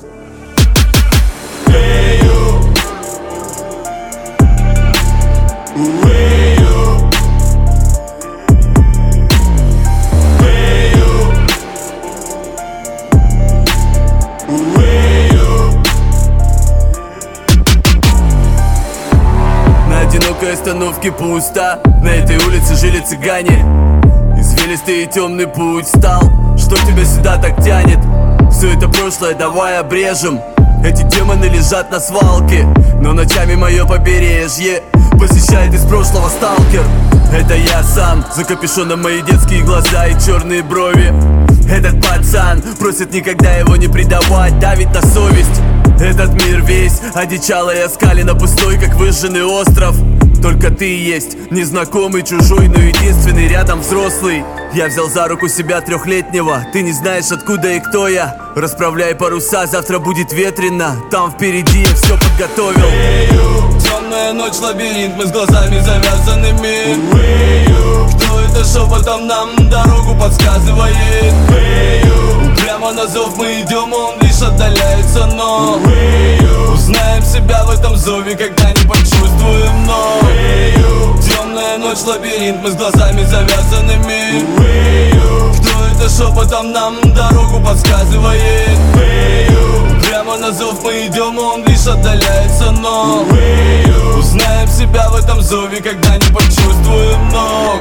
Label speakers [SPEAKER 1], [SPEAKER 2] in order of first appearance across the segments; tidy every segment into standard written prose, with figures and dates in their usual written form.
[SPEAKER 1] На одинокой остановке пусто, на этой улице жили цыгане. Извилистый и темный путь стал, что тебя сюда так тянет? Все это прошлое давай обрежем. Эти демоны лежат на свалке, но ночами мое побережье посещает из прошлого сталкер. Это я сам, за капюшоном мои детские глаза и черные брови. Этот пацан просит никогда его не предавать, давит на совесть. Этот мир весь одичалый, оскаленно пустой, как выжженный остров. Только ты есть, незнакомый, чужой, но единственный рядом взрослый. Я взял за руку себя трехлетнего, ты не знаешь откуда и кто я. Расправляй паруса, завтра будет ветрено, там впереди я все подготовил.
[SPEAKER 2] Темная ночь, лабиринт, мы с глазами завязанными. Кто это шепотом нам дорогу подсказывает? Прямо на зов мы идем, он лишь отдаляется, но узнаем себя в этом зове, когда не почувствуем, но темная ночь, лабиринт, мы с глазами завязанными. Кто это шепотом нам дорогу подсказывает? Прямо на зов мы идем, он лишь отдаляется, но узнаем себя в этом зове, когда не почувствуем ног.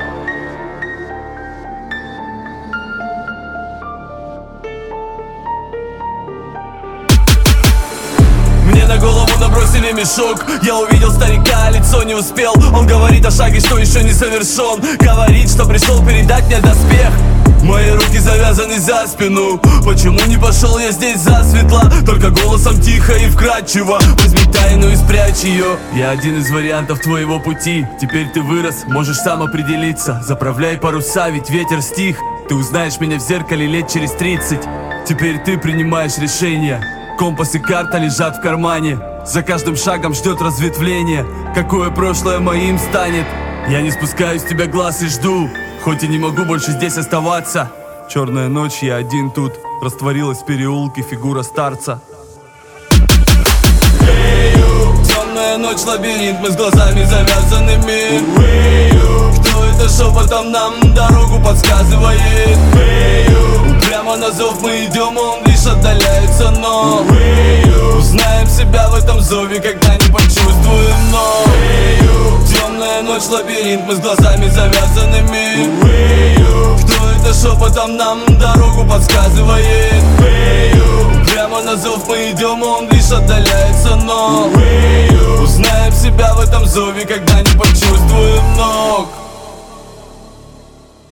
[SPEAKER 2] Мне на голову набросили мешок, я увидел старика, лицо не успел. Он говорит о шаге, что еще не совершен. Говорит, что пришел передать мне доспех. Мои руки завязаны за спину. Почему не пошел я здесь засветло? Только голосом тихо и вкрадчиво: возьми тайну и спрячь ее. Я один из вариантов твоего пути. Теперь ты вырос, можешь сам определиться. Заправляй паруса, ведь ветер стих. Ты узнаешь меня в зеркале лет через 30. Теперь ты принимаешь решение. Компас и карта лежат в кармане. За каждым шагом ждет разветвление. Какое прошлое моим станет? Я не спускаю с тебя глаз и жду, хоть и не могу больше здесь оставаться. Черная ночь, я один тут. Растворилась в переулке фигура старца. Темная ночь, лабиринт, мы с глазами завязанными. Кто это шепотом нам дорогу подсказывает? Прямо на зов мы идем, он лишь отдаляется, но узнаем себя в этом зове, когда не почувствуем ног. Темная ночь, лабиринт, мы с глазами завязанными. Кто это шепотом нам дорогу подсказывает? Прямо на зов мы идем, он лишь отдаляется, но узнаем себя в этом зове, когда